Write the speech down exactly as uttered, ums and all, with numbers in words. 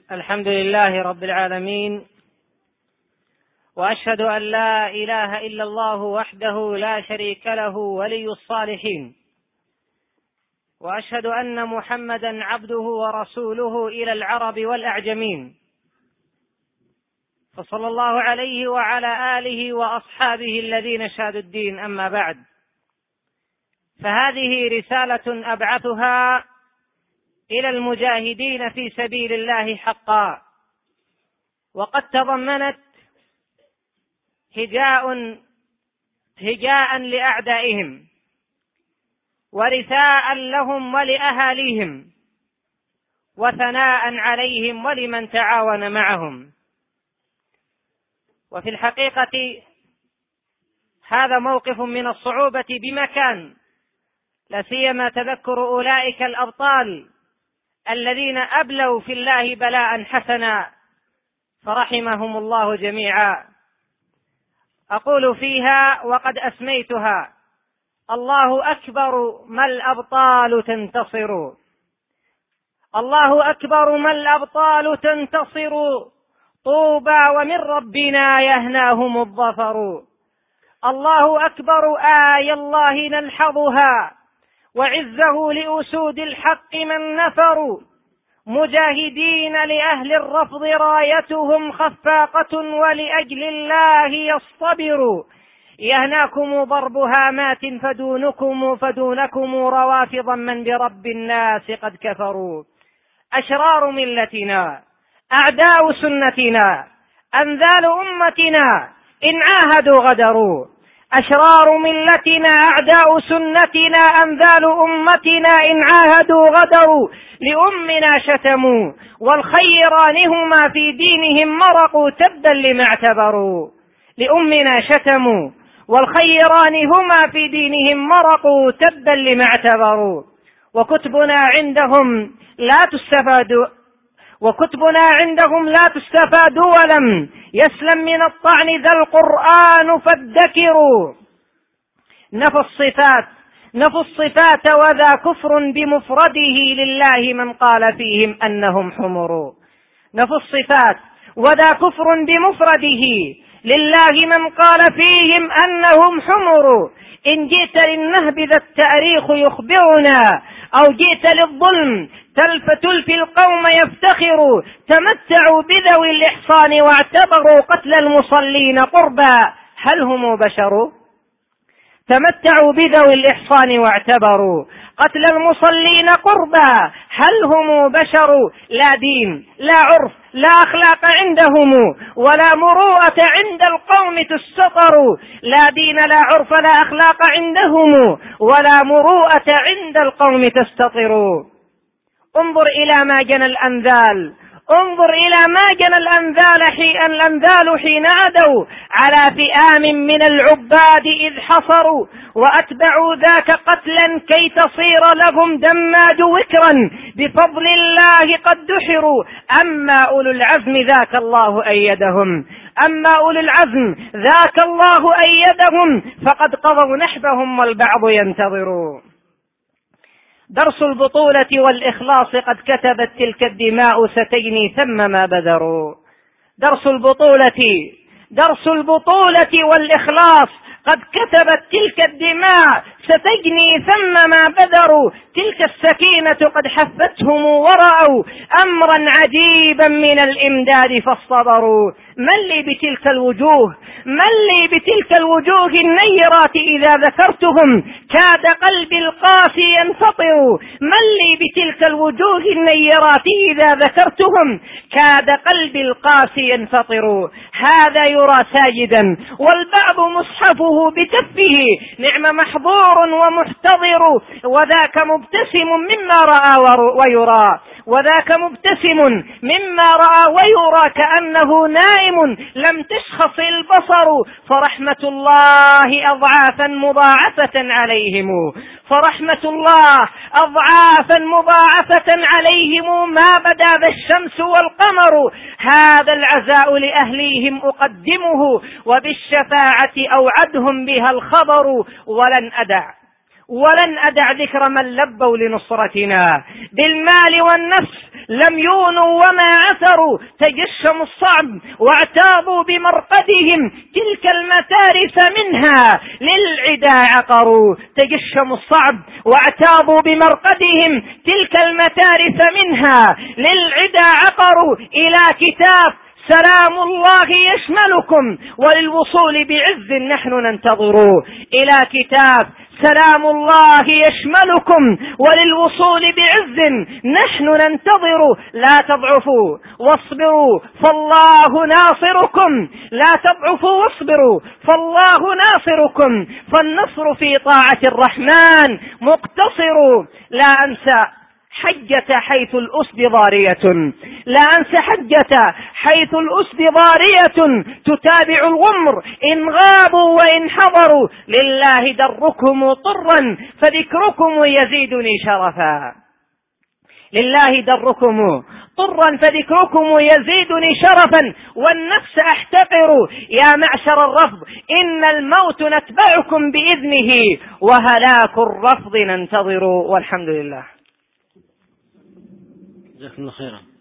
الحمد لله رب العالمين، وأشهد أن لا إله إلا الله وحده لا شريك له ولي الصالحين، وأشهد أن محمدا عبده ورسوله إلى العرب والأعجمين، فصلى الله عليه وعلى آله وأصحابه الذين شادوا الدين. أما بعد، فهذه رسالة أبعثها إلى المجاهدين في سبيل الله حقا، وقد تضمنت هجاء هجاء لأعدائهم ورثاء لهم ولأهاليهم وثناء عليهم ولمن تعاون معهم. وفي الحقيقة هذا موقف من الصعوبة بمكان، لا سيما تذكر أولئك الأبطال الذين أبلوا في الله بلاء حسنا فرحمهم الله جميعا. أقول فيها وقد أسميتها: الله أكبر ما الأبطال تنتصر، الله أكبر ما الأبطال تنتصر، طوبى ومن ربنا يهناهم الظفر. الله أكبر آي الله نلحظها، وعزه لأسود الحق من نفروا، مجاهدين لأهل الرفض رايتهم خفاقة ولأجل الله يصطبروا. يهناكم ضرب هامات فدونكم فدونكم روافضا من برب الناس قد كفروا. أشرار ملتنا أعداء سنتنا أنذال أمتنا إن عاهدوا غدروا. أشرار ملتنا أعداء سنتنا أنذال أمتنا إن عاهدوا غدروا. لأمنا شتموا والخيران هما في دينهم مرقوا تبا لما اعتبروا. لأمنا شتموا والخيران هما في دينهم مرقوا تبا لما اعتبروا. وكتبنا عندهم لا تستفاد وكتبنا عندهم لا تستفاد ولم يسلم من الطعن ذا القرآن فادكروا. نفوا الصفات نفوا الصفات وذا كفر بمفرده لله من قال فيهم أنهم حمر. نفوا الصفات وذا كفر بمفرده لله من قال فيهم أنهم حمر. إن جئت للنهب ذا التاريخ يخبرنا، أو جئت للظلم تلف تلفي القوم يفتخروا. تمتعوا بذوي الإحصان واعتبروا قتل المصلين قربا، هل هم بشر؟ تمتعوا بذوي الإحصان واعتبروا قتل المصلين قربا، هل هم بشر؟ لا دين لا عرف لا أخلاق عندهم ولا مروءة عند القوم تستطر. لا دين لا عرف لا أخلاق عندهم ولا مروءة عند القوم تستطر. انظر إلى ما جنى الأنذال انظر إلى ما جنى الأنذال حين الأنذال حين عدوا على فئام من العباد إذ حصروا، وأتبعوا ذاك قتلا كي تصير لهم دماج وكرا بفضل الله قد دحروا. أما أولو العزم ذاك الله أيدهم أما أولو العزم ذاك الله أيدهم فقد قضوا نحبهم والبعض ينتظروا. درس البطولة والإخلاص قد كتبت تلك الدماء ستجني ثم ما بذروا. درس البطولة درس البطولة والإخلاص قد كتبت تلك الدماء ستجني ثم ما بذروا. تلك السكينة قد حفتهم ورأوا أمرا عجيبا من الإمداد فاصطبروا. من لي بتلك الوجوه من لي بتلك الوجوه النيرات إذا ذكرتهم كاد قلبي القاسي ينفطر. من لي بتلك الوجوه النيرات إذا ذكرتهم كاد قلبي القاسي ينفطر. هذا يرى ساجدا والبعض مصحفه بكفه نعم محظور ومحتضر. وذاك مبتسم مما رأى ويرى وذاك مبتسم مما رأى ويرى كأنه نائم لم تشخص البصر. فرحمة الله أضعافا مضاعفة عليهم فرحمة الله أضعافا مضاعفة عليهم ما بدا ذا الشمس والقمر. هذا العزاء لأهليهم أقدمه وبالشفاعة أوعدهم بها الخبر. ولن أدع ولن أدع ذكر من لبوا لنصرتنا بالمال والنفس لم يونوا وما عثروا. حضروا تجشموا الصعب واعتاضوا بمرقدهم تلك المتارس منها للعدا عقروا. تجشموا الصعب واعتاضوا بمرقدهم تلك المتارس منها للعدا عقروا. إلى كتاب سلام الله يشملكم وللوصول بعز نحن ننتظر. إلى كتاب سلام الله يشملكم وللوصول بعز نحن ننتظر. لا تضعفوا واصبروا فالله ناصركم. لا تضعفوا واصبروا فالله ناصركم، فالنصر في طاعة الرحمن مقتصر. لا أنسى حجة حيث الأسد ضارية، لا أنسى حجة حيث الأسد ضارية تتابع الغمر إن غابوا وإن حضروا. لله دركم طرا فذكركم يزيدني شرفا. لله دركم طرا فذكركم يزيدني شرفا والنفس أحتقر. يا معشر الرفض إن الموت نتبعكم بإذنه وهلاك الرفض ننتظر. والحمد لله. جزاكم الله خيرا.